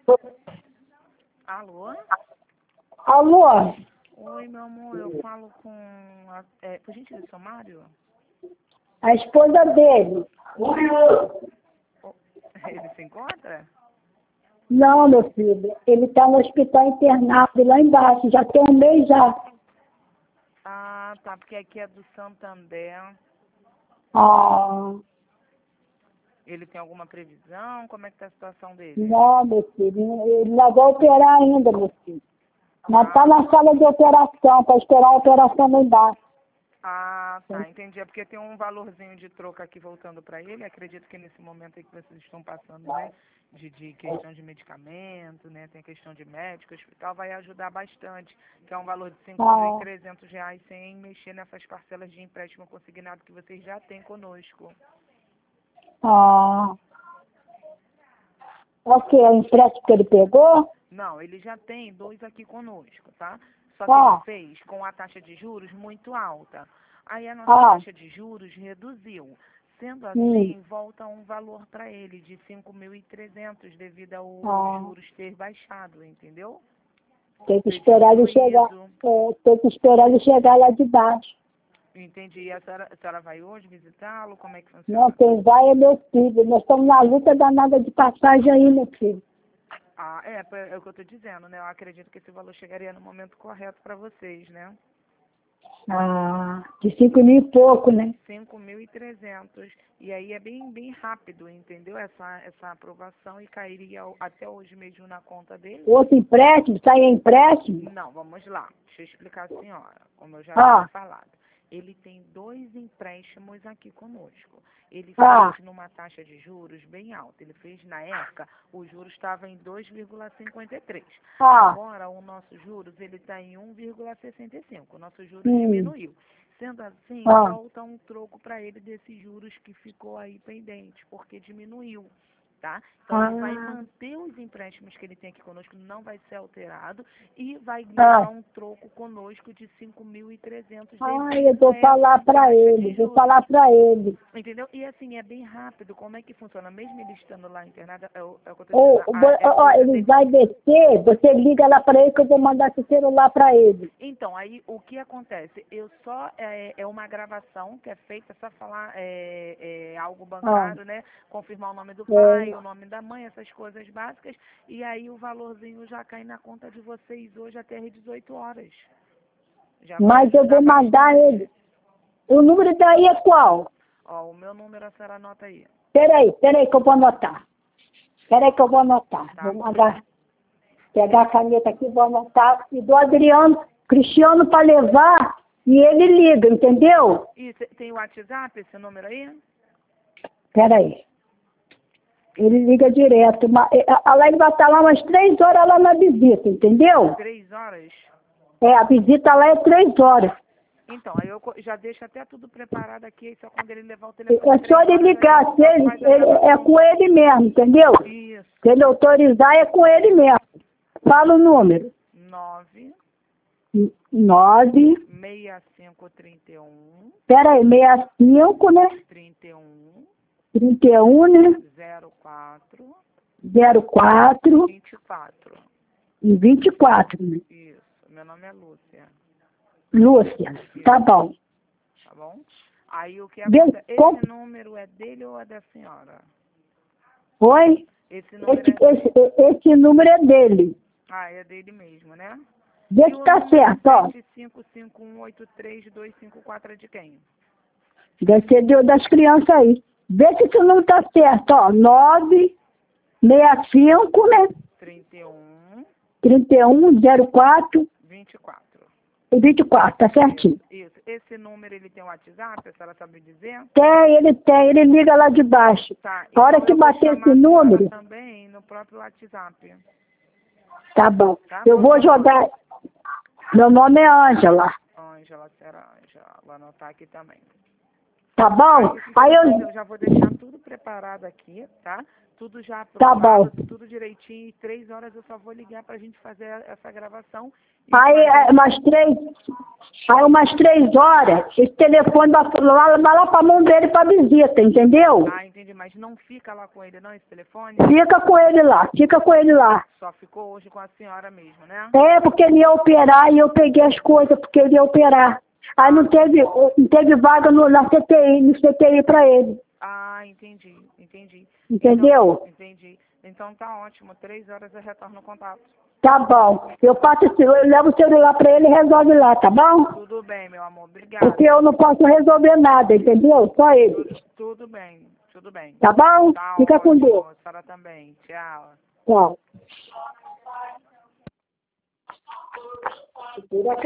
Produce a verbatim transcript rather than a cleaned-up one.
Alô? Alô? Oi, meu amor, eu falo com... A, é, por gentileza, seu Mário? A esposa dele. Oh, ele se encontra? Não, meu filho. Ele está no hospital internado lá embaixo. Já tem um mês já. Ah, tá, porque aqui é do Santander. Ah, Ele tem alguma previsão? Como é que tá a situação dele? não, meu filho. Ele não vai operar ainda, meu filho. Mas está Ah, na sala de operação, para esperar a operação lá embaixo. ah, tá, entendi. É porque tem um valorzinho de troca aqui voltando para ele. Acredito que nesse momento aí que vocês estão passando, né, de, de questão de medicamento, né, tem questão de médico, hospital, vai ajudar bastante, que é um valor de cinco mil e Ah, trezentos reais sem mexer nessas parcelas de empréstimo consignado que vocês já têm conosco. ah. Ok, o empréstimo que ele pegou? Não, ele já tem dois aqui conosco, tá? Só que ele Ah, fez com a taxa de juros muito alta. Aí a nossa ah, taxa de juros reduziu. Sendo hum, assim, volta um valor para ele de cinco mil e trezentos devido aos ah. juros ter baixado, entendeu? Tem que Ter esperar ele chegar. diminuído. É, tem que esperar ele chegar lá de baixo. Entendi. E a senhora, a senhora vai hoje visitá-lo? Como é que Não, funciona? quem vai é meu filho. Nós estamos na luta danada de passagem aí, meu filho. Ah, é, é o que eu estou dizendo, né? Eu acredito que esse valor chegaria no momento correto para vocês, né? Ah, de cinco mil e pouco, né? cinco mil e trezentos. E aí é bem, bem rápido, entendeu? Essa, essa aprovação e cairia o- até hoje mesmo na conta dele. Outro empréstimo, sai em empréstimo? Não, vamos lá. Deixa eu explicar a senhora, como eu já havia Ah, falado. Ele tem dois empréstimos aqui conosco. Ele ah, fez numa taxa de juros bem alta. Ele fez, na época, o juros estava em dois vírgula cinquenta e três. ah, Agora, o nosso juros, ele está em um vírgula sessenta e cinco. O nosso juros hum, diminuiu. Sendo assim, ah, volta um troco para ele desses juros que ficou aí pendente, porque diminuiu, tá? Então, ele vai ah, manter os empréstimos que ele tem aqui conosco, não vai ser alterado, e vai ah. levar um troco conosco de cinco mil e trezentos Ai, eu devido vou a falar essa pra taxa de ele, vou juros. falar pra ele. Entendeu? E assim, é bem rápido. Como é que funciona? Mesmo ele estando lá internado, é o, é o que eu estou Ou, dizendo, ou, a a ó, esposa ele dele. vai descer, você liga lá pra ele que eu vou mandar esse celular pra ele. Então, aí o que acontece? Eu só, é, é uma gravação que é feita, é só falar é, é, algo Ah, bancário, né? Confirmar o nome do pai, é, o nome da mãe, essas coisas básicas. E aí o valorzinho já cai na conta de vocês hoje até às dezoito horas. Já vai mas eu ajudar vou mandar bastante. ele. O número daí é qual? Ó, o meu número a senhora anota aí, Peraí, peraí que eu vou anotar. Peraí que eu vou anotar. tá Vou bom? mandar, pegar a caneta aqui, vou anotar. E do Adriano, Cristiano para levar e ele liga, entendeu? E cê- tem o WhatsApp, esse número aí? Peraí. Ele liga direto. Ma- eh, a- Ela vai estar lá umas três horas lá na visita, entendeu? Três horas? É, a visita lá é três horas. Então, aí eu co- já deixo até tudo preparado aqui, aí só quando ele levar o telefone É só três ele horas a ligar, gente se já ele, faz a ele- é gravação. com ele mesmo, entendeu? Isso. Se ele autorizar, é com ele mesmo. Fala o número. Nove Nove, seis cinco trinta e um peraí, sessenta e cinco, né? trinta e um trinta e um, né? zero quatro zero quatro vinte e quatro. e vinte e quatro, né? Isso. Meu nome é Lúcia. Lúcia, tá bom. Tá bom? Aí o que Vê, acontece? com, Esse número é dele ou é da senhora? oi? Esse número Esse, é. esse, esse número é dele. Ah, é dele mesmo, né? Vê E se o tá número certo, ó. sete cinco cinco um oito três dois cinco quatro é de quem? Deve ser de- das crianças aí. Vê se esse número tá certo, ó. Nove sessenta e cinco, né? trinta e um trinta e um, zero quatro vinte e quatro. e vinte e quatro, tá certinho. Isso, isso. Esse número ele tem WhatsApp, a senhora sabe dizer? Tem, ele tem, ele liga lá de baixo. Tá, A hora então que eu vou bater chamar esse a senhora número, também no próprio WhatsApp. tá bom. Tá? Eu Qual vou o seu nome? jogar. Meu nome é Ângela. Ângela, será Ângela. Vou anotar aqui também. Tá bom? Aí eu... Eu já vou deixar tudo preparado aqui, tá? Tudo já Tá aprovado, bom. tudo direitinho. E três horas eu só vou ligar pra gente fazer essa gravação. Aí, fazer... é, umas três... Aí, umas três horas, esse telefone vai lá, vai lá pra mão dele pra visita, entendeu? Ah, entendi. Mas não fica lá com ele, não, esse telefone? Fica com ele lá, fica com ele lá. Só ficou hoje com a senhora mesmo, né? É, porque ele ia operar e eu peguei as coisas, porque ele ia operar. Aí não teve, não teve vaga no, na C T I, no C T I pra ele. Ah, entendi, entendi. Entendeu? Então, entendi. Então tá ótimo. Três horas eu retorno o contato. Tá bom. Eu passo, esse- eu levo o celular pra ele e resolve lá, tá bom? Tudo bem, meu amor. Obrigada. Porque eu não posso resolver nada, entendeu? Só ele. Tudo, tudo bem, tudo bem. Tá bom? Tá Fica com ótimo. Deus. A senhora também. Tchau. Tchau.